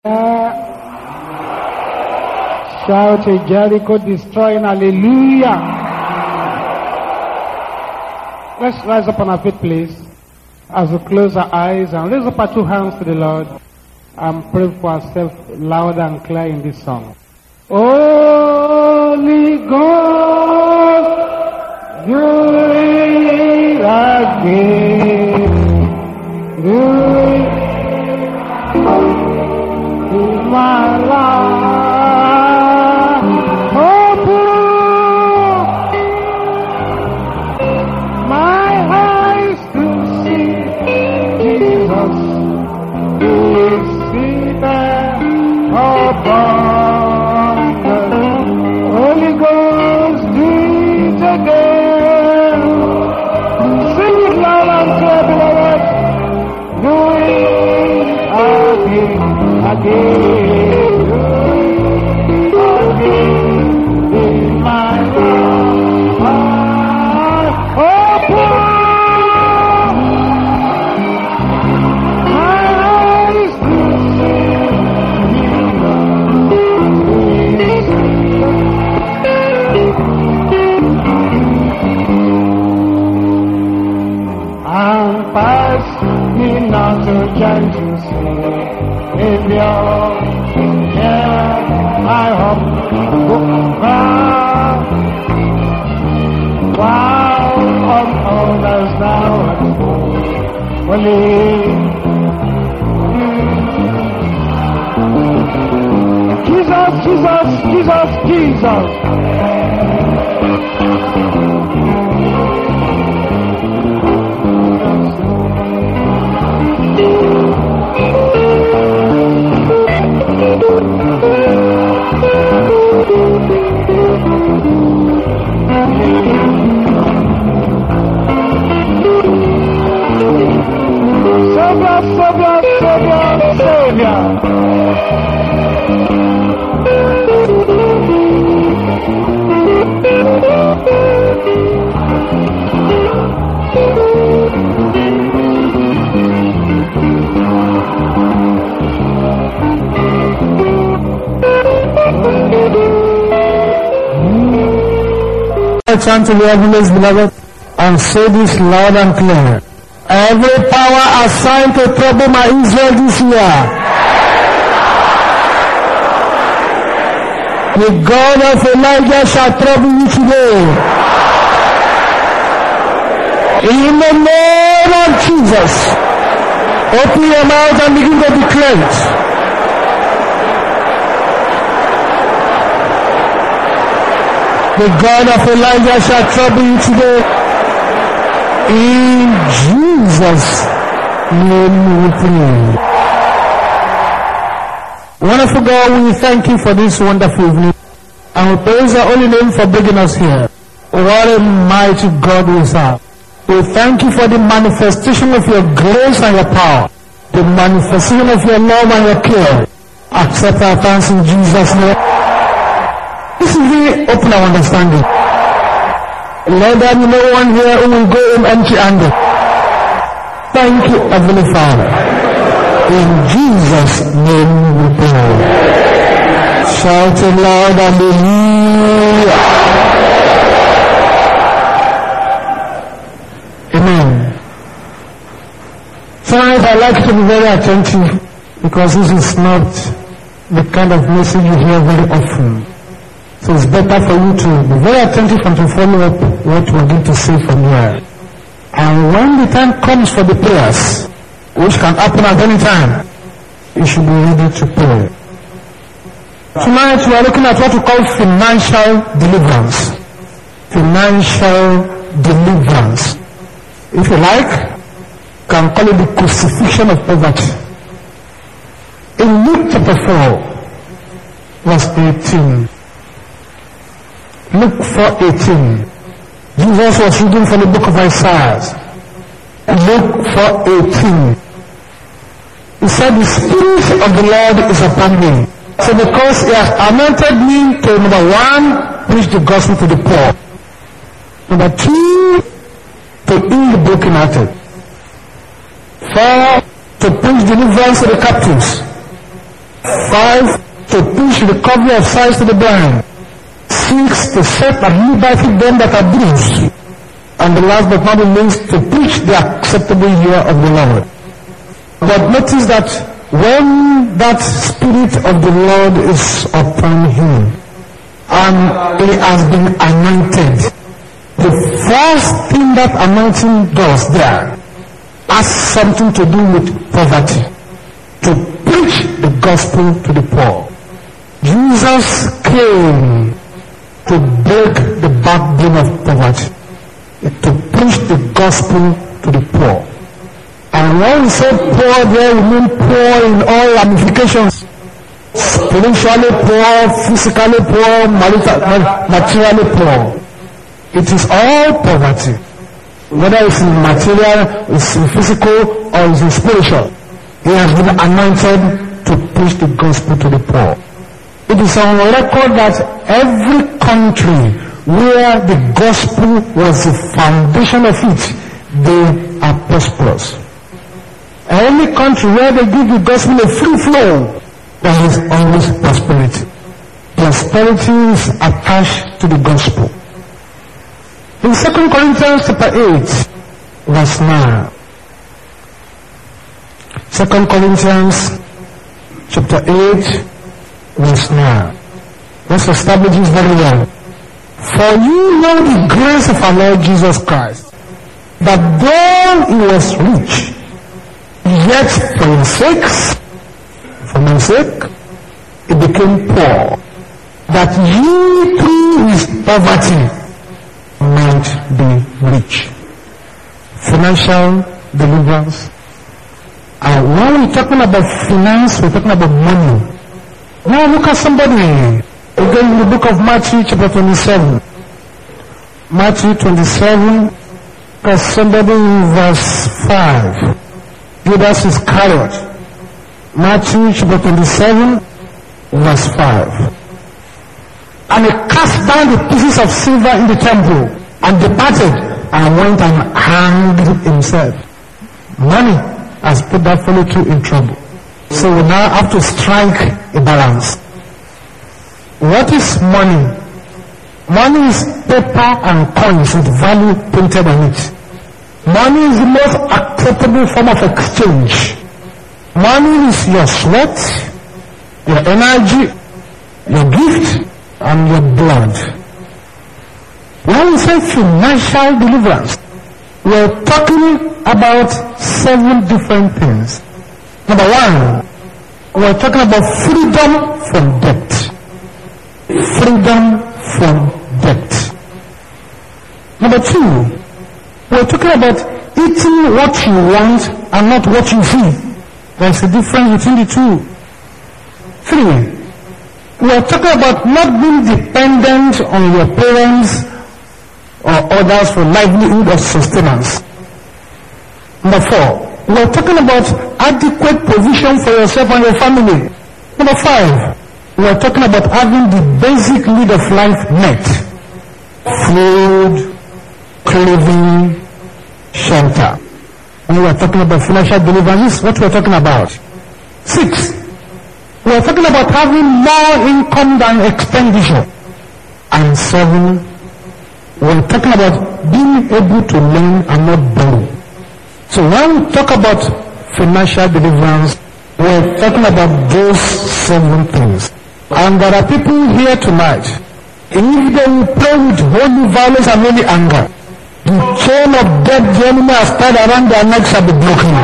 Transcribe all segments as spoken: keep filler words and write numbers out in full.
Shout a Jericho destroying hallelujah. Let's rise up on our feet, please, as we close our eyes and raise up our two hands to the Lord and pray for ourselves loud and clear in this song. Holy Ghost, do it again. Do it in my life. Open my eyes to see Jesus, who is seated above the Holy Ghost. Do it again. Sing it loud and clear, beloved. Do it again. Again, again, in my life, open my eyes to see and pass me not to judge. Savior, yeah, I hope while on others now believe. Jesus, Jesus, Jesus, Jesus. Savior, Savior, Savior, Savior. Turn to the heavens, beloved, and say this loud and clear. Every power assigned to trouble my Israel this year, the God of Elijah shall trouble you today. In the name of Jesus, open your mouth and begin to declare it. The God of Elijah shall trouble you today. In Jesus' name we pray. Wonderful God, we thank you for this wonderful evening. And we praise your holy name for bringing us here. What a mighty God we serve. We thank you for the manifestation of your grace and your power. The manifestation of your love and your care. Accept our thanks in Jesus' name. This is the open our understanding. Lord, there is no one here who will go home empty-handed. Thank you, Heavenly Father. In Jesus' name we pray. Shout it loud, hallelujah. Amen. Tonight I'd like you to be very attentive, because this is not the kind of message you hear very often. So it's better for you to be very attentive and to follow up what we're going to say from here. And when the time comes for the prayers, which can happen at any time, you should be ready to pray. Tonight we are looking at what we call financial deliverance. Financial deliverance. If you like, you can call it the crucifixion of poverty. In Luke chapter four, verse eighteen. Luke four eighteen. Jesus was reading from the book of Isaiah. Luke four eighteen. He said, the Spirit of the Lord is upon me. So because he has anointed me to, number one, preach the gospel to the poor. Number two, to heal the brokenhearted. Four, to preach deliverance to the captives. Five, to preach recovery of sight to the blind. Six, to set at liberty them that are bruised. And the last but not the least, to preach the acceptable year of the Lord. But notice that when that Spirit of the Lord is upon him, and he has been anointed, the first thing that anointing does there has something to do with poverty. To preach the gospel to the poor. Jesus came to break the backbone of poverty, to preach the gospel to the poor. And when we say poor there, we mean poor in all ramifications. Spiritually poor, physically poor, materially poor. It is all poverty. Whether it's in material, it's in physical, or it's in spiritual. He has been anointed to preach the gospel to the poor. It is on record that every country where the gospel was the foundation of it, they are prosperous. Any country where they give the gospel a free flow, there is always prosperity. Prosperity is attached to the gospel. In Second Corinthians chapter eight, verse nine. Second Corinthians chapter eight, verse nine. Let's establish this very well. For you know the grace of our Lord Jesus Christ, that though he was rich, yet for your sakes, for my sake, he became poor, that ye through his poverty might be rich. Financial deliverance. And when we're talking about finance, we're talking about money. Now look at somebody. Again in the book of Matthew chapter twenty-seven. Matthew twenty-seven, look at somebody in verse five. Judas Iscariot. Matthew chapter twenty-seven, verse five. And he cast down the pieces of silver in the temple, and departed, and went and hanged himself. Money has put that fellow too in trouble. So we now have to strike a balance. What is money? Money is paper and coins with value printed on it. Money is the most acceptable form of exchange. Money is your sweat, your energy, your gift, and your blood. When we say financial deliverance, we're talking about seven different things. Number one, we're talking about freedom from debt. Freedom from debt. Number two, we're talking about eating what you want and not what you see. There's a difference between the two. Three, we're talking about not being dependent on your parents or others for livelihood or sustenance. Number four, we're talking about adequate provision for yourself and your family. Number five, we're talking about having the basic need of life met. Food, clothing, shelter. When we're talking about financial deliverance, this is what we're talking about. Six, we're talking about having more income than expenditure. And seven, we're talking about being able to learn and not borrow. So when we talk about financial deliverance, we're talking about those seven things. And there are people here tonight, if they will pray with holy violence and holy anger, the chain of death the enemy has tied around their necks shall be broken.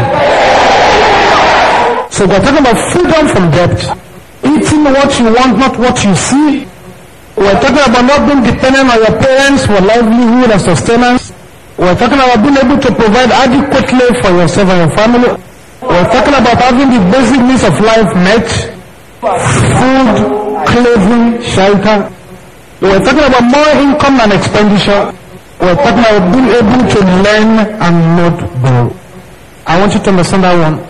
So we're talking about freedom from debt, eating what you want, not what you see. We're talking about not being dependent on your parents for livelihood and sustenance. We're talking about being able to provide adequately for yourself and your family. We're talking about having the basic needs of life met. Food, clothing, shelter. We're talking about more income than expenditure. We're talking about being able to learn and not borrow. I want you to understand that one.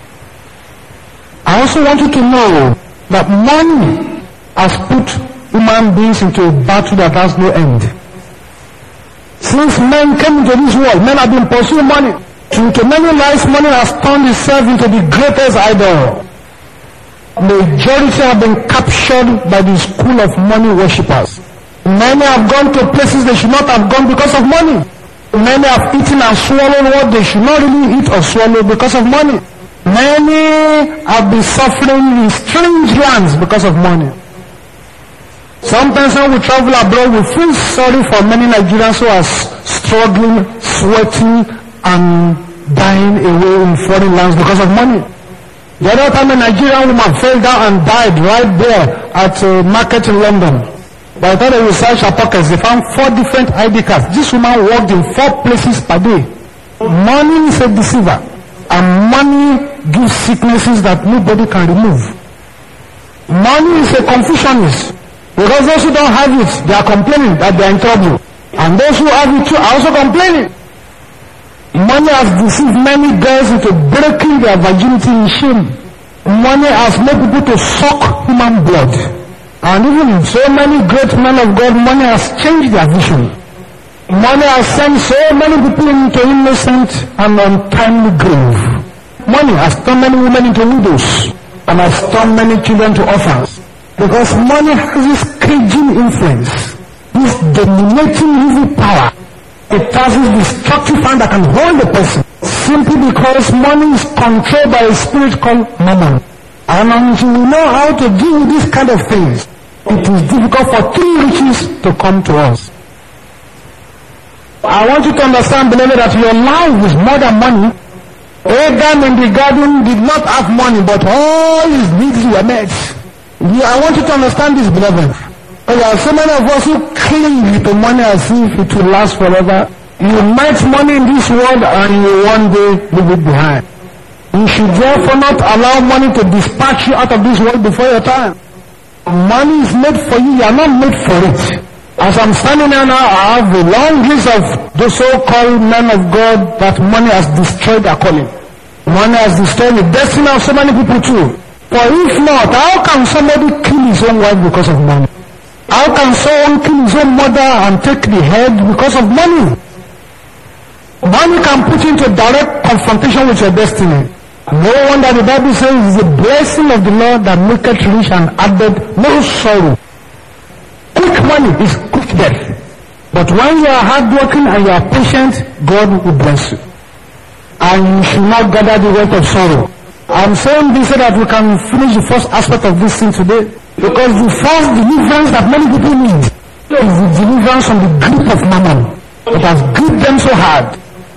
I also want you to know that money has put human beings into a battle that has no end. Since men came into this world, men have been pursuing money. To, to many lives, money has turned itself into the greatest idol. Majority have been captured by the school of money worshippers. Many have gone to places they should not have gone because of money. Many have eaten and swallowed what they should not really eat or swallow because of money. Many have been suffering in strange lands because of money. Sometimes when we travel abroad, we feel sorry for many Nigerians who are struggling, sweating, and dying away in foreign lands because of money. The other time a Nigerian woman fell down and died right there at a market in London. By the time they researched her pockets, they found four different I D cards. This woman worked in four places per day. Money is a deceiver. And money gives sicknesses that nobody can remove. Money is a confusionist. Because those who don't have it, they are complaining that they are in trouble. And those who have it too are also complaining. Money has deceived many girls into breaking their virginity in shame. Money has made people to suck human blood. And even so many great men of God, money has changed their vision. Money has sent so many people into innocent and untimely grave. Money has turned many women into widows and has turned many children to orphans. Because money has this caging influence, this dominating evil power. It has this destructive hand that can hold the person simply because money is controlled by a spirit called mammon. And until we know how to deal with this kind of things, it is difficult for true riches to come to us. I want you to understand, beloved, that your life is more than money. Adam in the garden did not have money, but all his needs were met. Yeah, I want you to understand this, beloved. There are so many of us who cling to money as if it will last forever. You met money in this world and you one day leave it behind. You should therefore not allow money to dispatch you out of this world before your time. Money is made for you, you are not made for it. As I'm standing here now, I have a long list of the so-called men of God that money has destroyed their calling. Money has destroyed the destiny of so many people too. For if not, how can somebody kill his own wife because of money? How can someone kill his own mother and take the head because of money? Money can put you into direct confrontation with your destiny. No wonder the Bible says it is the blessing of the Lord that maketh rich and added no sorrow. Quick money is quick death. But when you are hardworking and you are patient, God will bless you. And you should not gather the wealth of sorrow. I'm saying this so that we can finish the first aspect of this thing today. Because the first deliverance that many people need is the deliverance from the grip of mammon. It has gripped them so hard.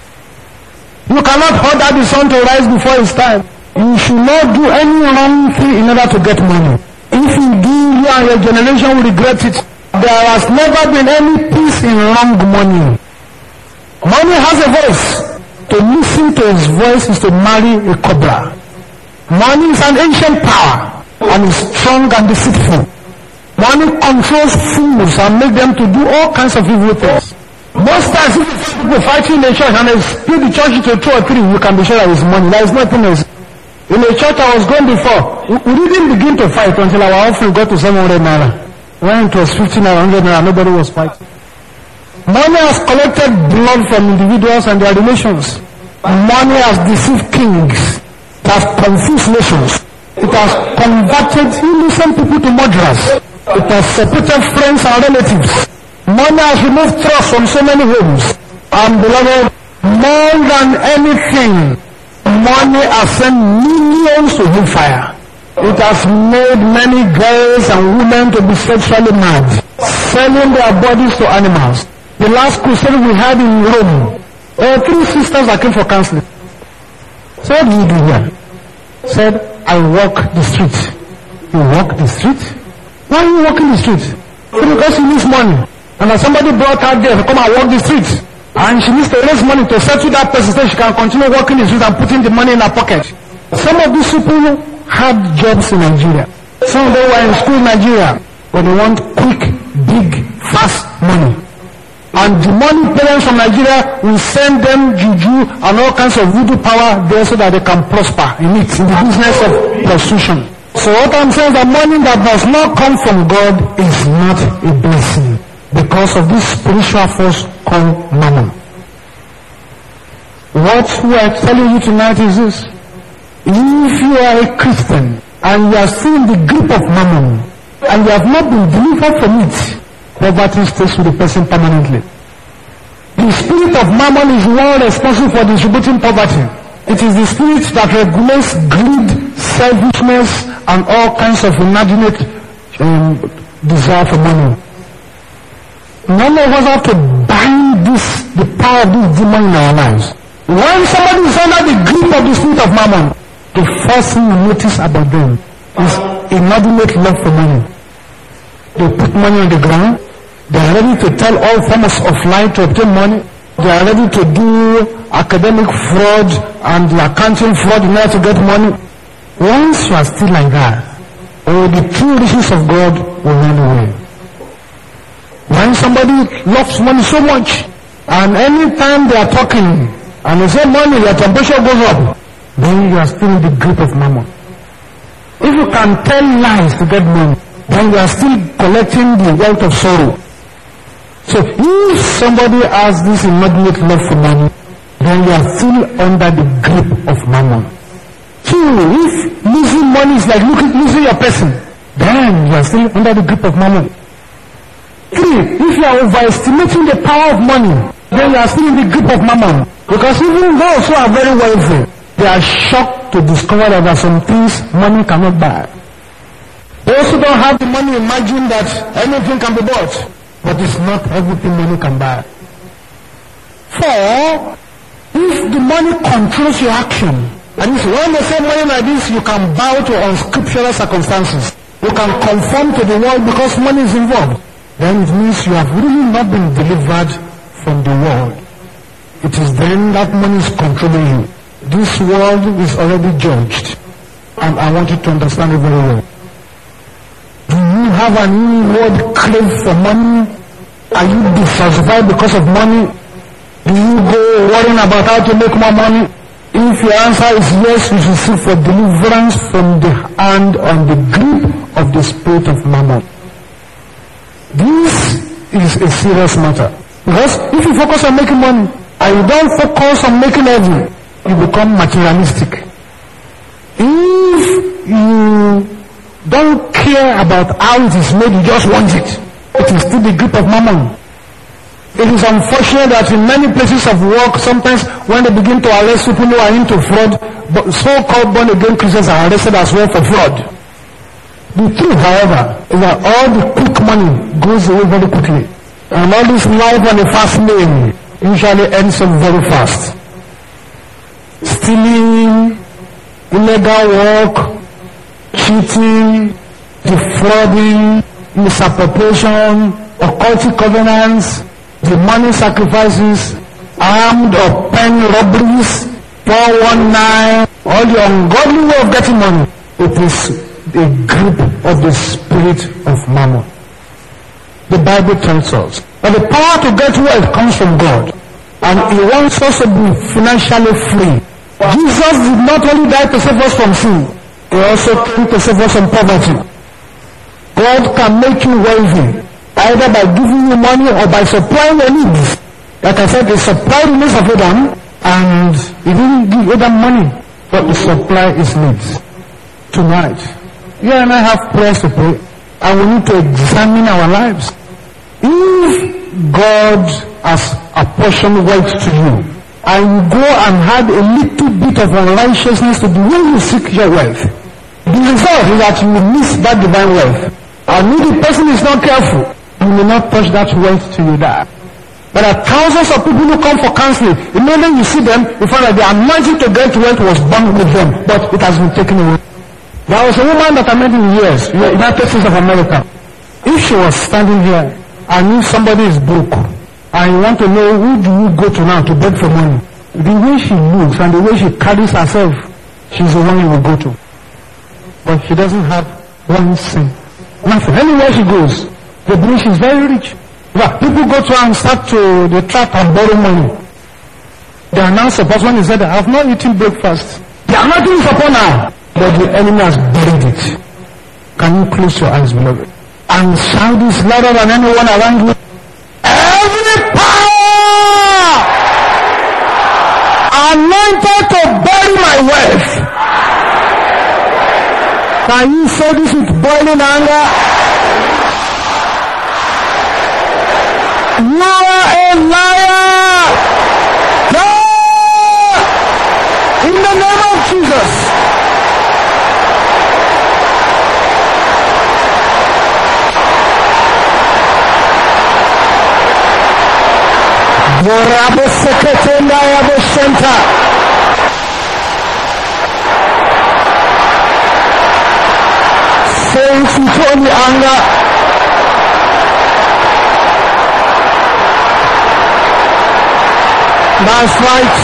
You cannot order the sun to rise before its time. You should not do any wrong thing in order to get money. If you do, you and your generation will regret it. There has never been any peace in wrong money. Money has a voice. To listen to his voice is to marry a cobra. Money is an ancient power and is strong and deceitful. Money controls fools and makes them to do all kinds of evil things. Most times if people fighting in a church and they split the church into two or three, you can be sure that it's money. There is nothing else. In a church I was going before, we didn't begin to fight until our offering got to seven hundred naira. When it was fifteen or one hundred naira, nobody was fighting. Money has collected blood from individuals and their relations. Money has deceived kings. It has confused nations. It has converted innocent people to murderers. It has separated friends and relatives. Money has removed trust from so many homes. And beloved, more than anything, money has sent millions to hellfire. It has made many girls and women to be sexually mad, selling their bodies to animals. The last crusade we had in Rome, there were three sisters that came for counseling. So what do you do here? Said, I walk the street. You walk the street? Why are you walking the street? Because she needs money. And as somebody brought her there to come and walk the street. And she needs to raise money to settle that person so she can continue walking the street and putting the money in her pocket. Some of these people had jobs in Nigeria. Some of them were in school in Nigeria. But they want quick, big, fast money. And the money parents from Nigeria will send them juju and all kinds of voodoo power there so that they can prosper in it, in the business of prostitution. So what I'm saying is that money that does not come from God is not a blessing because of this spiritual force called mammon. What we are telling you tonight is this. If you are a Christian and you are still in the grip of mammon, and you have not been delivered from it, poverty stays with the person permanently. The spirit of mammon is the one responsible for distributing poverty. It is the spirit that regulates greed, selfishness, and all kinds of inordinate um, desire for money. None of us have to bind this, the power of this demon in our lives. When somebody is under the grip of the spirit of mammon, the first thing you notice about them is inordinate love for money. They put money on the ground. They are ready to tell all forms of lie to obtain money. They are ready to do academic fraud and accounting fraud in order to get money. Once you are still like that, oh, the true riches of God will run away. When somebody loves money so much, and anytime they are talking, and they say money, your temperature goes up, then you are still in the grip of mammon. If you can tell lies to get money, then you are still collecting the wealth of sorrow. So if somebody has this inordinate love for money, then you are still under the grip of mammon. Two, if losing money is like losing your person, then you are still under the grip of mammon. Three, if you are overestimating the power of money, then you are still in the grip of mammon. Because even those who are very wealthy, they are shocked to discover that there are some things money cannot buy. Those who don't have the money imagine that anything can be bought. But it's not everything money can buy. Four, if the money controls your action, and when they say money like this, you can bow to unscriptural circumstances. You can conform to the world because money is involved. Then it means you have really not been delivered from the world. It is then that money is controlling you. This world is already judged. And I want you to understand it very well. Do you have an inward crave for money? Are you dissatisfied because of money? Do you go worrying about how to make more money? If your answer is yes, you should seek for deliverance from the hand on the grip of the spirit of mammon. This is a serious matter. Because if you focus on making money, and you don't focus on making heaven, you become materialistic. If you don't care about how it is made, you just want it. It is still the grip of mammon. It is unfortunate that in many places of work, sometimes when they begin to arrest people who are into fraud, but so-called born-again Christians are arrested as well for fraud. The truth, however, is that all the quick money goes away very quickly. And all this life on the fast lane usually ends up very fast. Stealing, illegal work, cheating, defrauding, misappropriation, occultic covenants, demonic sacrifices, armed or pen robberies, four one nine, all the ungodly way of getting money. It is a grip of the spirit of mammon. The Bible tells us that the power to get wealth comes from God, and He wants us to be financially free. Jesus did not only die to save us from sin, He also came to save us from poverty. God can make you wealthy, either by giving you money or by supplying your needs. Like I said, He supplied the needs of Adam, and He didn't give Adam money, but He supplied his needs. Tonight, you and I have prayers to pray, and we need to examine our lives. If God has apportioned wealth to you, and you go and add a little bit of unrighteousness to the way you seek your wealth, the result is that you will miss that divine wealth. And if the person is not careful, you will not touch that wealth till you die. There are thousands of people who come for counseling. Immediately you see them, you find that the anointing to get wealth was born with them, but it has been taken away. There was a woman that I met in the U S, United States of America. If she was standing here, and if somebody is broke, and you want to know who do you go to now to beg for money, the way she moves and the way she carries herself, she's the one you will go to. But she doesn't have one cent. Nothing. Anywhere she goes, they believe she's very rich. But people go to her and start to, they try and borrow money. They are now supposed, when he said, I have not eaten breakfast. The anointing is upon her, but the enemy has buried it. Can you close your eyes, beloved? And shout this louder than anyone around you. Every power anointed to bury my wealth, Can you say this with boiling anger? You are a liar! Liar! In the name of Jesus. Yorabo seketenda yabo center. Saying to Tony anger. That's right.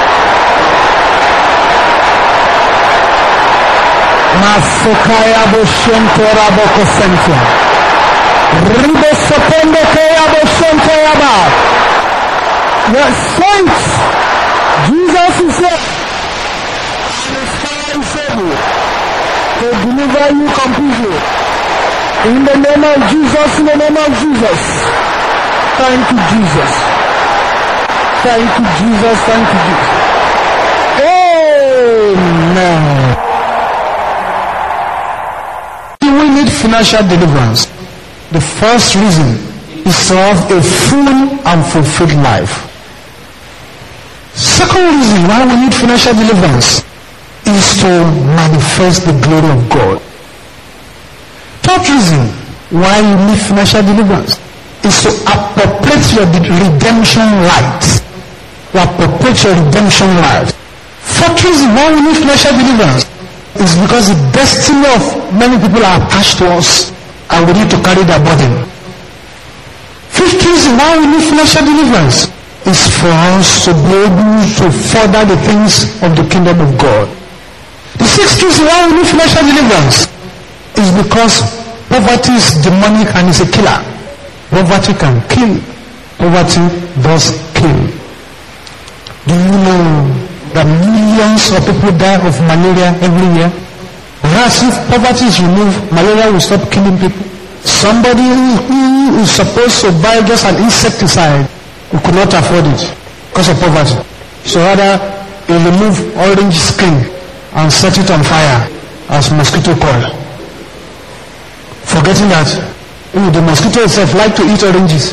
Masokaya boshente rabo kosente. Ribo sopende kaya boshente yaba. Yes, saints. Jesus is here. And is able to deliver you completely. In the name of Jesus, in the name of Jesus. Thank you, Jesus. Thank you, Jesus. Thank you, Jesus. Amen. We need financial deliverance. The first reason is to have a full and fulfilled life. Second reason why we need financial deliverance is to manifest the glory of God. Third reason why you need financial deliverance is to appropriate your redemption rights. To appropriate your redemption rights. Fourth reason why we need financial deliverance is because the destiny of many people are attached to us and we need to carry their burden. Fifth reason why we need financial deliverance is for us to be able to further the things of the kingdom of God. The sixth reason why we need financial deliverance is because poverty is demonic and is a killer. Poverty can kill. Poverty does kill. Do you know that millions of people die of malaria every year? Whereas if poverty is removed, malaria will stop killing people. Somebody who is supposed to buy just an insecticide who could not afford it because of poverty. So rather, he remove orange skin and set it on fire as mosquito coil. Forgetting that ooh, the mosquito itself like to eat oranges.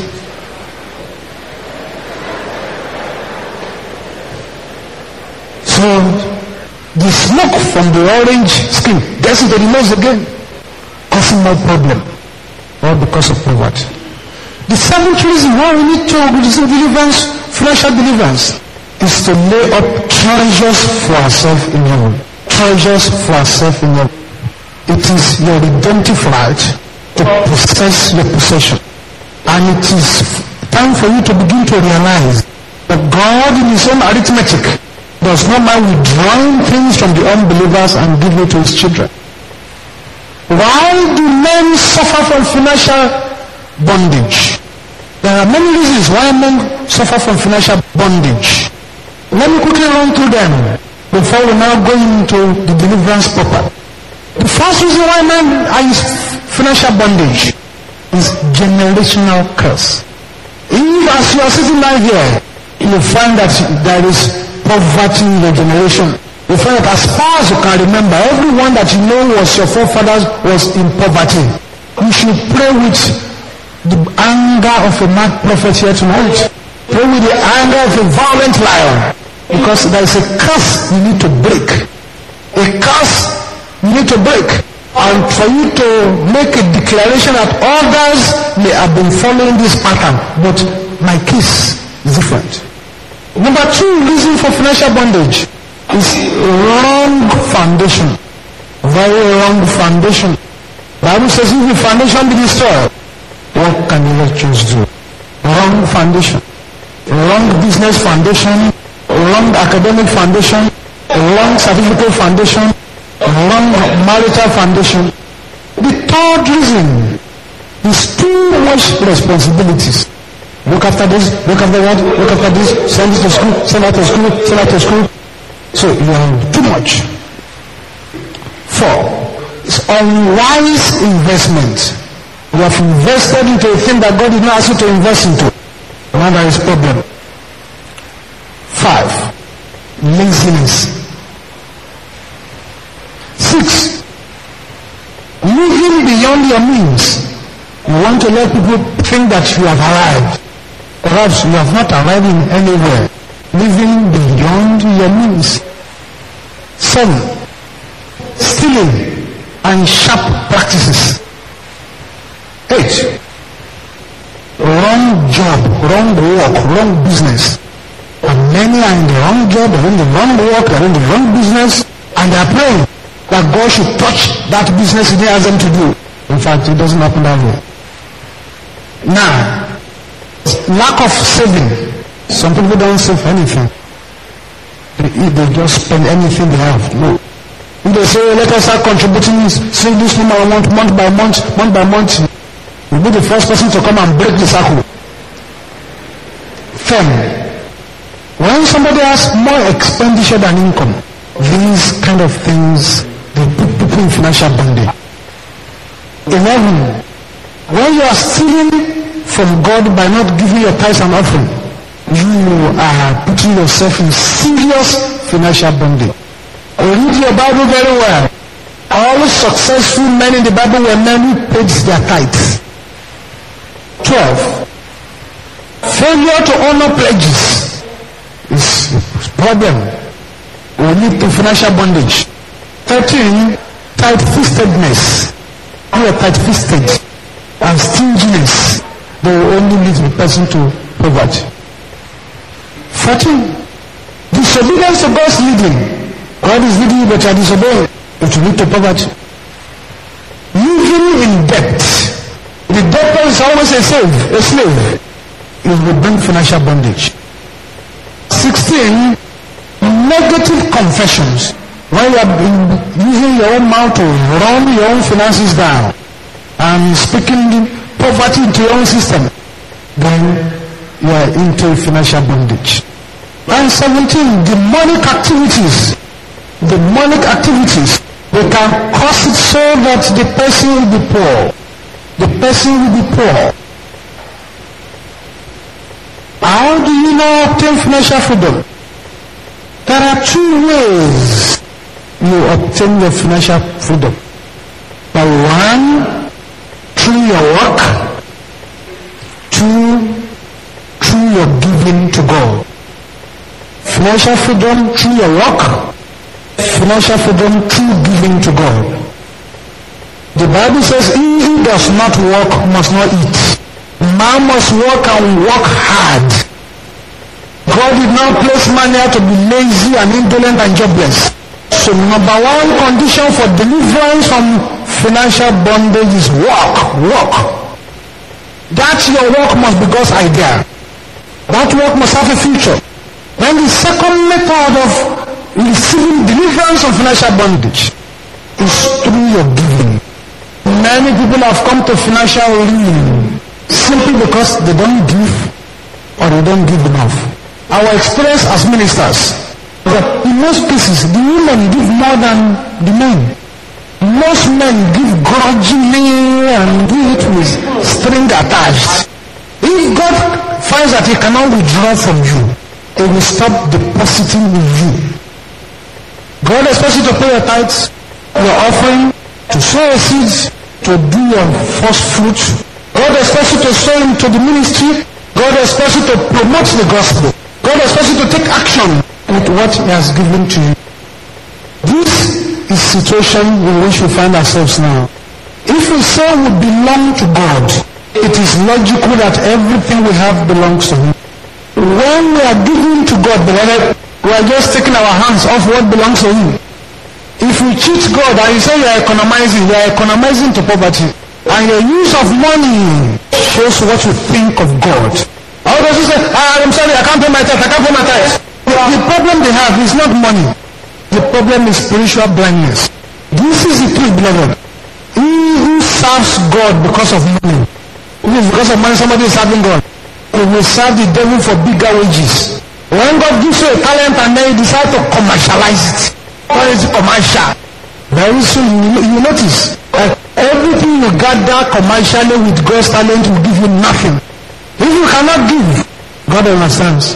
So the smoke from the orange skin gets into the nose again, causing more problem, all because of poverty. The seventh reason why we need to receive deliverance, financial deliverance, is to lay up treasures for ourselves in heaven. Treasures for ourselves in heaven. It is your redemptive right to possess your possession. And it is time for you to begin to realize that God in His own arithmetic does not mind withdrawing things from the unbelievers and giving it to His children. Why do men suffer from financial bondage? There are many reasons why men suffer from financial bondage. Let me quickly run through them before we now go into the deliverance proper. The first reason why men are in financial bondage is generational curse. If as you are sitting down here, you find that there is poverty in your generation. You find that as far as you can remember, everyone that you know was your forefathers was in poverty. You should pray with the anger of a mad prophet here tonight. Pray with the anger of a violent lion. Because there is a curse you need to break. A curse you need to break. And for you to make a declaration that others may have been following this pattern, but my case is different. Number two reason for financial bondage is wrong foundation. Very wrong foundation. The Bible says if the foundation be destroyed, what can the electrons do? Wrong foundation. Wrong business foundation. Wrong academic foundation. Wrong certificate foundation. Wrong marital foundation. The third reason is too much responsibilities. Look after this, look after that, look after this, send it to school, send that to school, send that to school. So you have too much. Four, it's unwise investment. You have invested into a thing that God did not ask you to invest into. Now there is problem. Five, laziness. Six, living beyond your means. You want to let people think that you have arrived. Perhaps you have not arrived in anywhere. Living beyond your means. Seven, stealing and sharp practices. Eight, wrong job, wrong work, wrong business. And many are in the wrong job, they're in the wrong work, they're in the wrong business, and they're praying that God should touch that business He has them to do. In fact, it doesn't happen that way. Now, lack of saving. Some people don't save anything. They, they just spend anything they have. No. If they say, let us start contributing, save this number month, month by month, month by month, you'll be the first person to come and break the circle. Ten. When somebody has more expenditure than income, these kind of things, they put people in financial bondage. Eleven. When you are stealing from God by not giving your tithes and offering, you are putting yourself in serious financial bondage. Read your Bible very well. All successful men in the Bible were men who paid their tithes. Twelve. Failure to honor pledges is a problem. We lead to financial bondage. Thirteen. Tight-fistedness. You are tight-fisted and stinginess. They will only lead the person to poverty. Fourteen. Disobedience to God's leading. God is leading you, but you are disobeying. It will lead to poverty. Living in debt. The debtor is always a slave. A slave. It will bring financial bondage. Sixteen. Negative confessions. When you are using your own mouth to run your own finances down and speaking poverty into your own system, then you are into financial bondage. And seventeen, demonic activities. Demonic activities. They can cause it so that the person will be poor. The person will be poor. How do you now obtain financial freedom? There are two ways you obtain your financial freedom. The one, through your work. Two, through your giving to God. Financial freedom through your work. Financial freedom through giving to God. The Bible says, he who does not work must not eat. Man must work and work hard. God did not place man here to be lazy and indolent and jobless. So number one condition for deliverance from financial bondage is work. Work. That your work must be God's idea. That work must have a future. Then the second method of receiving deliverance from financial bondage is through your giving. Many people have come to financial ruin simply because they don't give or they don't give enough. Our experience as ministers is that in most cases the women give more than the men. Most men give grudgingly and do it with string attached. If God finds that He cannot withdraw from you, He will stop depositing in you. God expects you to pay your tithes, your offering, to sow a seed, to do your first fruit. God expects you to sow into the ministry. God expects you to promote the gospel. God expects you to take action with what He has given to you. This is the situation in which we find ourselves now. If we say we belong to God, it is logical that everything we have belongs to Him. When we are giving to God, beloved, we are just taking our hands off what belongs to Him. If we cheat God and you say you are economizing, you are economizing to poverty, and your use of money shows what you think of God. How does you say, ah, I'm sorry, I can't pay my tithe, I can't pay my tithe. The problem they have is not money. The problem is spiritual blindness. This is the truth, beloved. He who serves God because of money, if it's because of money, somebody is serving God. He will serve the devil for bigger wages. When God gives you a talent and then you decide to commercialize it, what is commercial? Very soon you, you notice that everything you gather commercially with God's talent will give you nothing. If you cannot give, God understands.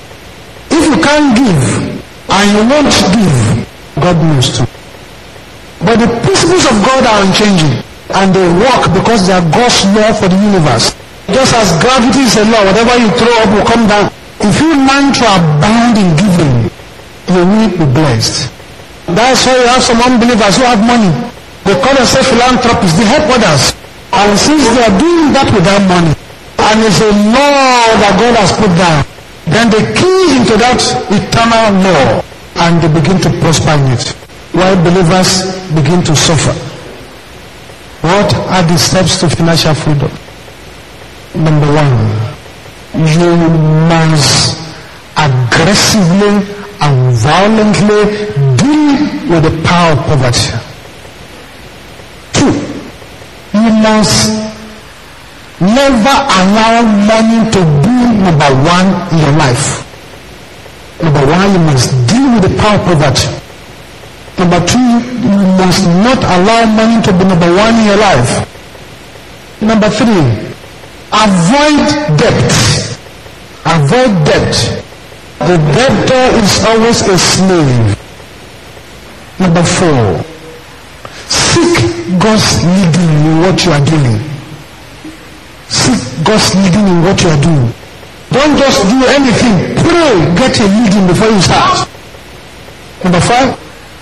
If you can't give and you won't give, God knows too. But the principles of God are unchanging, and they work because they are God's law for the universe. Just as gravity is a law, whatever you throw up will come down. If you learn to abound in giving, you will be blessed. That's why you have some unbelievers who have money. They call themselves philanthropists. They help others. And since they are doing that without money, and it's a law that God has put down, then they key into that eternal law, and they begin to prosper in it, while believers begin to suffer. What are the steps to financial freedom? Number one, you must aggressively and violently deal with the power of poverty. Two, you must never allow money to be number one in your life. Number one, you must deal with the power of poverty. Number two, you must not allow money to be number one in your life. Number three, avoid debt. Avoid debt. The debtor is always a slave. Number four, seek God's leading in what you are doing. Seek God's leading in what you are doing. Don't just do anything. Pray, get a leading before you start. Number five,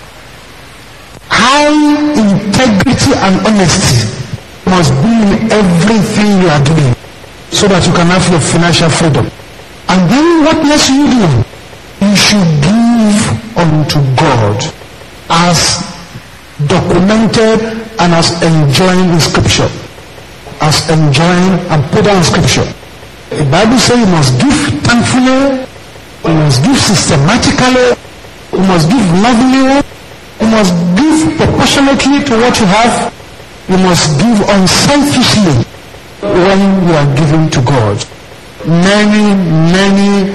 high integrity and honesty must be in everything you are doing, so that you can have your financial freedom. And then what must you do? You should give unto God as documented and as enjoined in Scripture. As enjoined and put down in Scripture. The Bible says you must give thankfully, you must give systematically, you must give lovingly, you must give proportionately to what you have, you must give unselfishly when you are giving to God. Many, many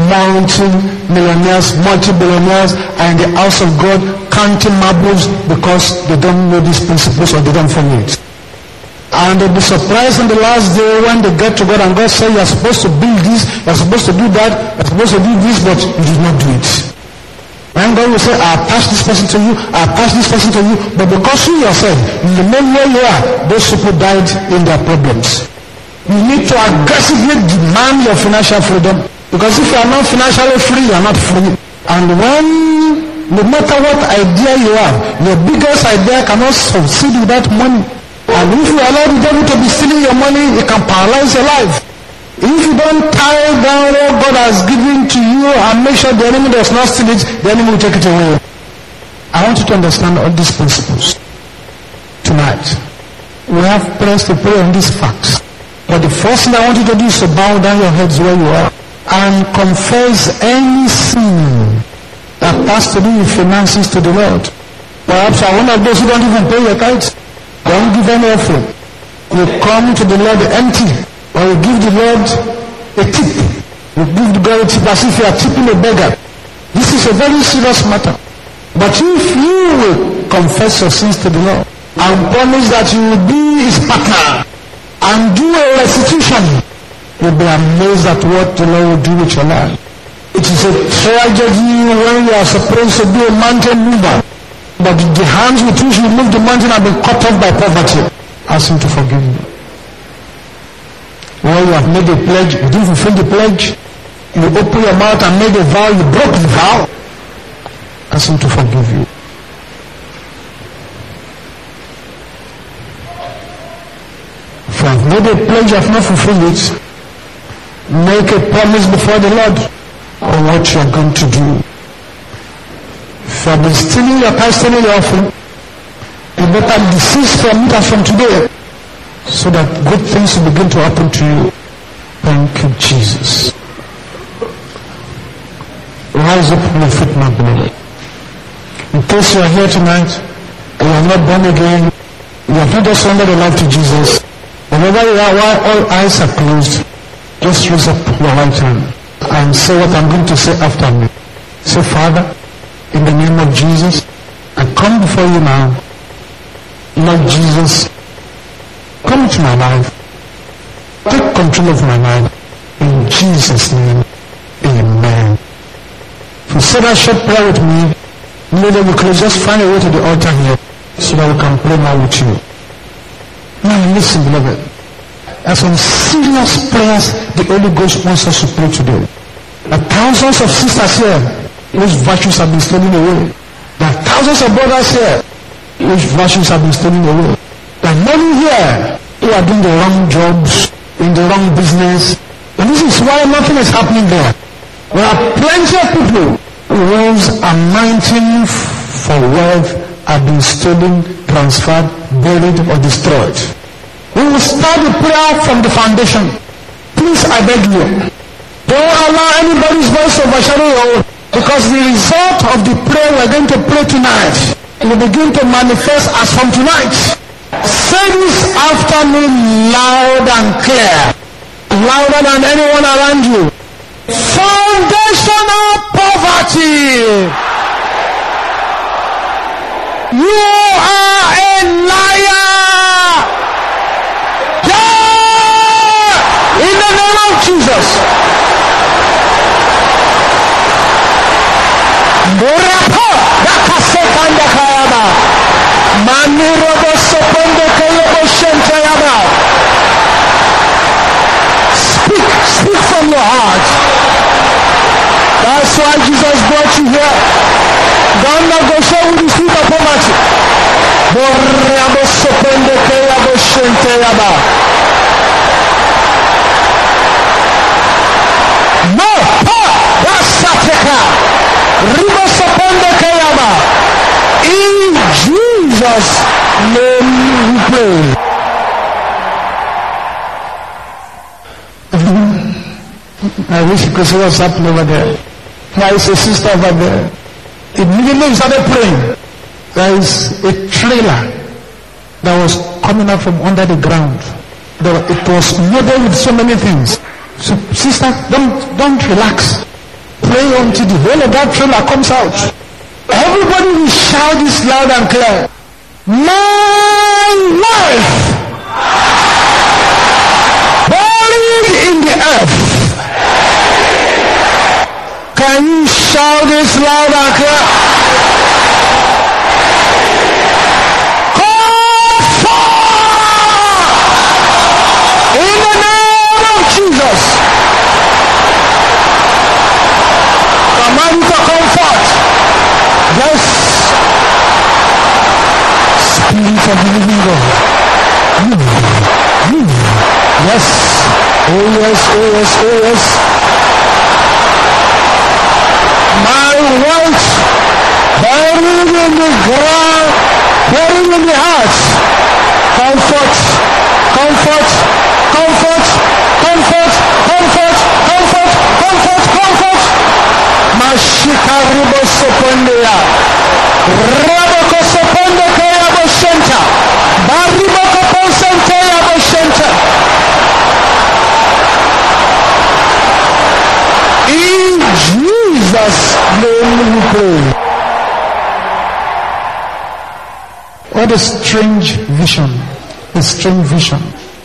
multi-millionaires, multi-billionaires are in the house of God counting marbles because they don't know these principles or they don't follow it. And they'll be surprised in the last day when they get to God and God says, you're supposed to build this, you're supposed to do that, you're supposed to do this, but you did not do it. And God will say, I passed this person to you, I passed this person to you, but because you yourself, you know where you are, those people died in their problems. You need to aggressively demand your financial freedom, because if you are not financially free, you are not free. And when, no matter what idea you have, your biggest idea cannot succeed without money. And if you allow the devil to be stealing your money, it can paralyze your life. If you don't tie down what God has given to you and make sure the enemy does not steal it, the enemy will take it away. I want you to understand all these principles tonight. We have prayers to pray on these facts. But the first thing I want you to do is to bow down your heads where you are and confess any sin that has to do with finances to the Lord. Perhaps you are one of those who don't even pay your tithes. Don't give any offering. You come to the Lord empty, or you give the Lord a tip. You give the God a tip as if you are tipping a beggar. This is a very serious matter. But if you will confess your sins to the Lord and promise that you will be his partner and do a restitution, you'll be amazed at what the Lord will do with your life. It is a tragedy when you are supposed to be a mountain mover, but the hands with which you move the mountain have been cut off by poverty. Ask him to forgive you. When you have made a pledge, you didn't fulfill the pledge, you open your mouth and made a vow, you broke the vow. Ask him to forgive you. If you have made a pledge, you have not fulfilled it, make a promise before the Lord on what you are going to do. If you have been stealing your tithe, stealing your offering, you better desist from it as from today, so that good things will begin to happen to you. Thank you, Jesus. Rise up on your feet, my beloved. In case you are here tonight, you are not born again, you have not just surrendered your life to Jesus, whenever you are, while all eyes are closed, just raise up your right hand and say what I'm going to say after me. Say, Father, in the name of Jesus, I come before you now. Lord Jesus, come into my life. Take control of my life. In Jesus' name, amen. If you say that short prayer with me, later you can just find a way to the altar here. so that we can pray now with you. Now listen, beloved. There are some serious prayers the Holy Ghost wants us to pray today. There are thousands of sisters here whose virtues have been stolen away. There are thousands of brothers here whose virtues have been stolen away. There are many here who are doing the wrong jobs, in the wrong business. And this is why nothing is happening there. There are plenty of people whose anointing for wealth have been stolen, transferred, buried, or destroyed. We will start the prayer from the foundation. Please, I beg you, don't allow anybody's voice to overshadow you, because the result of the prayer we're going to pray tonight will begin to manifest as from tonight. Say this after me loud and clear, louder than anyone around you. Foundational poverty. You are a liar. In the name of Jesus. Speak, speak from your heart. That's why Jesus brought you here. Don't negotiate with the spirit of poverty. No, in Jesus' name we pray. I wish you could see what's happening over there. There is a sister over there. Immediately we started praying. There is a trailer that was coming out from under the ground. It was loaded with so many things. So, sister, don't don't relax. Pray until the whole of that trailer comes out. Everybody will shout this loud and clear. My life buried in the earth. Can you shout this loud and clear? Come forth in the name of Jesus. Command to come forth. Yes. Spirit of the living God. Yes. Oh yes, oh yes, oh yes. My wealth buried in the ground, buried in the heart. Comfort, comfort, comfort, comfort, comfort, comfort, comfort, comfort. Mashika ribo sopondeya. Raboko soponde kaya boshenta. Bariboko posente ya boshenta. In Jesus' name we pray. What a strange vision. A strange vision.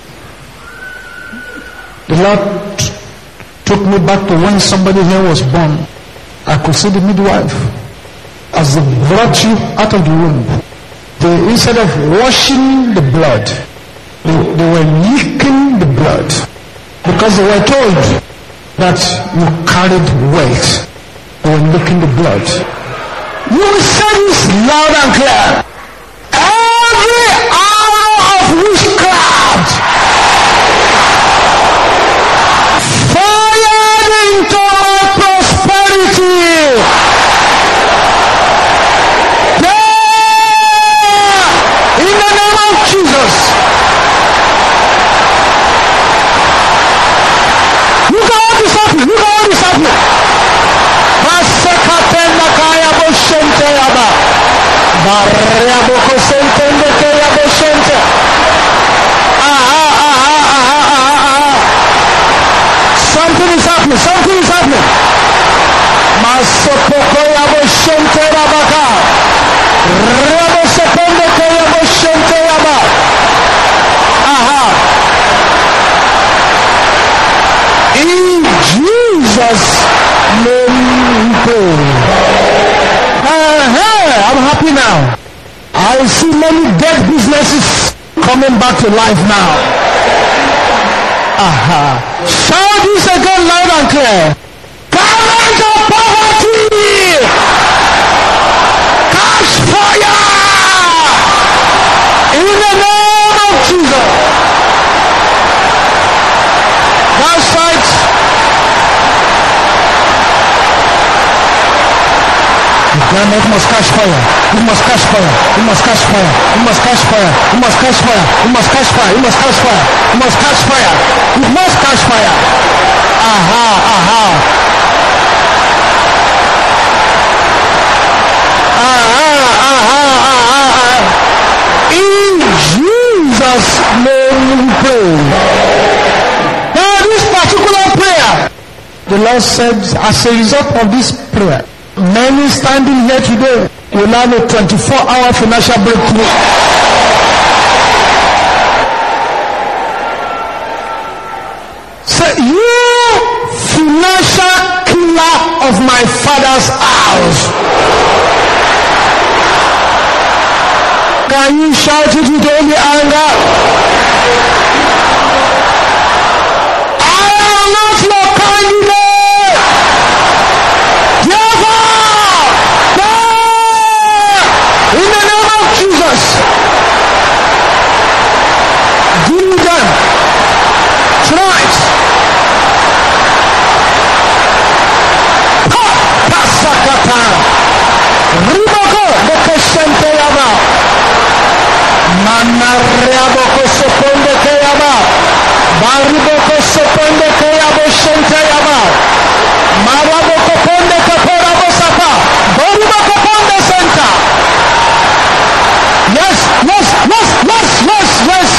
The Lord t- took me back to when somebody here was born. I could see the midwife. As they brought you out of the womb, they, instead of washing the blood, they, they were licking the blood. Because they were told that you carried weight. They were licking the blood. You will say this loud and clear. Every hour of witchcraft fired into my prosperity. Yeah! In the name of Jesus. Look at what is happening. Look at what is happening. Masekatenda kaya boshente yaba. Barria boko sentende kaya boshente. Aha, aha, aha, aha, aha. Something is happening. Something is happening. Masopoko ya boshente rabaka. Rabo sepende kaya boshente yaba. Aha. In Jesus' name we pray. Uh, hey, I'm happy now. I see many dead businesses coming back to life now. Aha. Shout this again loud and clear. Current of poverty. Catch fire. In the name of Jesus. That's right. The garment must catch fire. You must catch fire. You must catch fire. You must catch fire. You must catch fire. You must catch fire. You must catch fire. You must catch fire. You must catch fire. Aha, aha. Aha, aha, aha. In Jesus' name we pray. Now this particular prayer, the Lord said, as a result of this prayer, many standing here today will have a twenty-four hour financial breakthrough. Say, you financial killer of my father's house. Can you shout it with only anger? I am not your candidate. Therefore, in the name of Jesus, give them tonight. Ha! Pasakata. Riboko de Keshente Yaba. Manariaboko Soponde Kayaba. Bariboko Soponde Kayabo Shente Yaba. Maraboko Ponde Kaporabo Sapa. Boriboko Ponde Center. Yes, yes, yes, yes, yes, yes.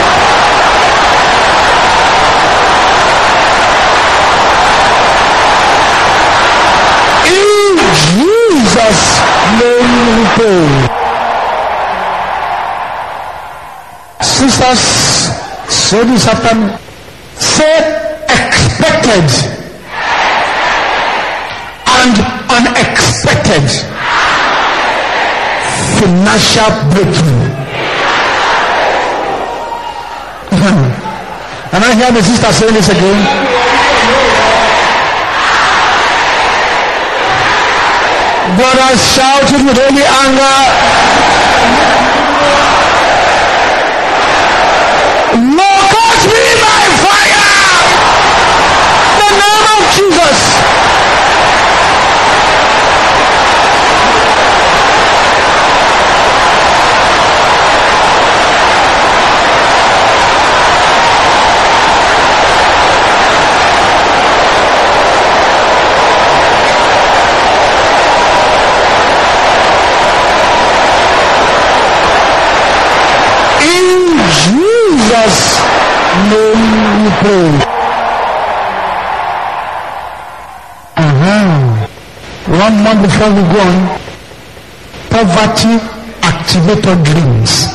In Jesus' name we pray. Sisters, say this after me. Say expected and unexpected financial breakthrough. And I hear the sister saying this again. Brothers shouted with holy anger. Locate me by fire! In the name of Jesus. Jesus' name we pray. Uh-huh. One month before we go on, poverty activator dreams.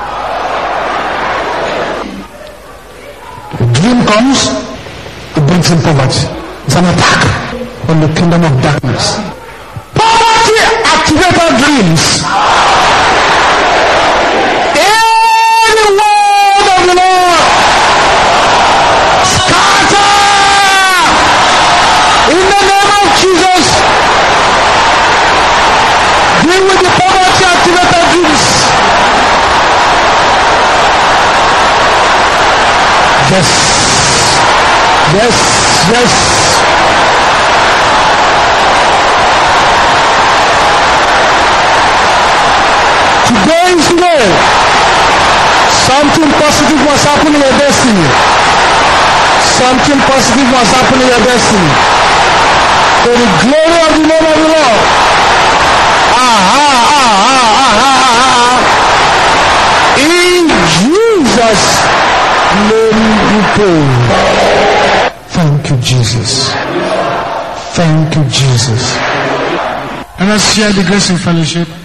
A dream comes, it brings in poverty. It's an attack on the kingdom of darkness. Poverty activator dreams. Yes, yes, yes. Today is today. Something positive must happen in your destiny. Something positive must happen in your destiny. For the glory of the name of the Lord. Ah, ah, ah, ah, ah, ah, ah. In Jesus' name we pray. Thank you, Jesus. Thank you, Jesus. And let's share the grace in fellowship.